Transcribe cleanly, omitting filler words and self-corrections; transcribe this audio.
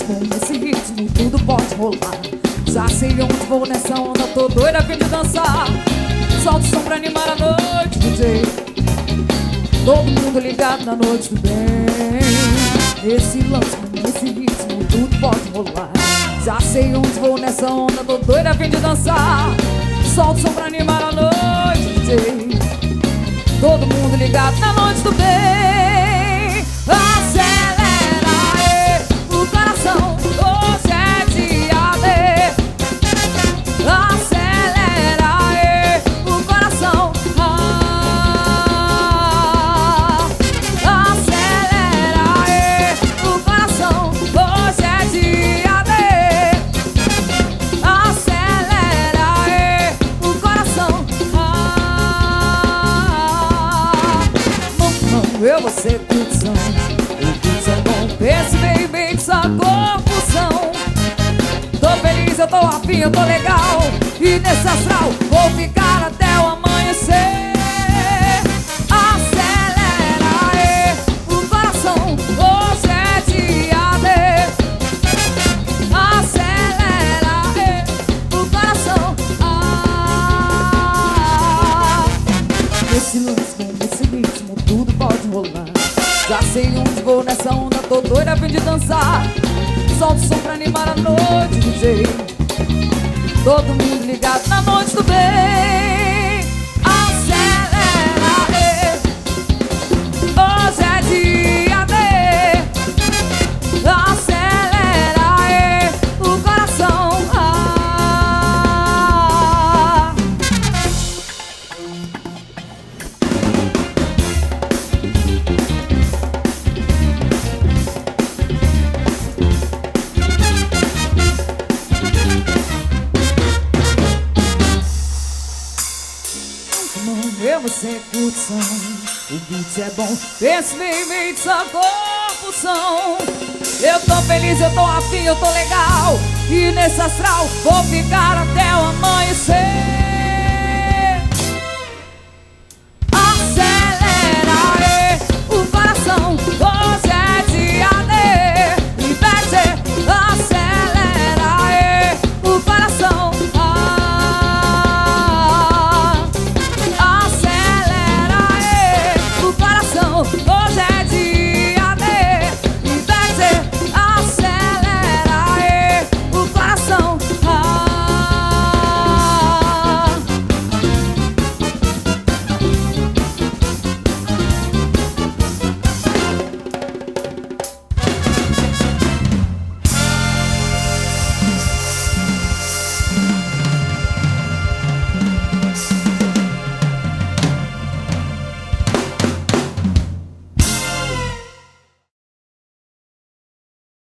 com esse ritmo tudo pode rolar. Já sei onde vou nessa onda, tô doida a fim de dançar. Solta o som pra animar a noite, DJ. Todo mundo ligado na noite do bem. Esse lance com esse ritmo tudo pode rolar. Já sei onde vou nessa onda, tô doida a fim de dançar. Solta o som pra animar a noite, DJ. Todo mundo ligado na noite do bem. Acelera aí o coração, hoje é dia D. Acelera aí o coração. Acelera aí o coração, hoje é dia D. Acelera aí o coração. Eu vou ser curtição, o beat é bom, esse bem essa confusão. Tô feliz, eu tô afim, eu tô legal, e nesse astral vou ficar até o amanhecer. Acelera aí o coração, hoje é dia D. Acelera aí o coração. Esse lance com esse ritmo tudo pode rolar. Já sei onde vou nessa onda, tô doida a fim de dançar. Solta o som pra animar a noite, DJ. Todo mundo ligado na noite do bem. Acelera aí, hoje é dia D. Acelera aí o coração. Eu vou ser curtição, o beat é bom, esse bem essa confusão. Eu tô feliz, eu tô afim, eu tô legal, e nesse astral vou ficar até o amanhecer.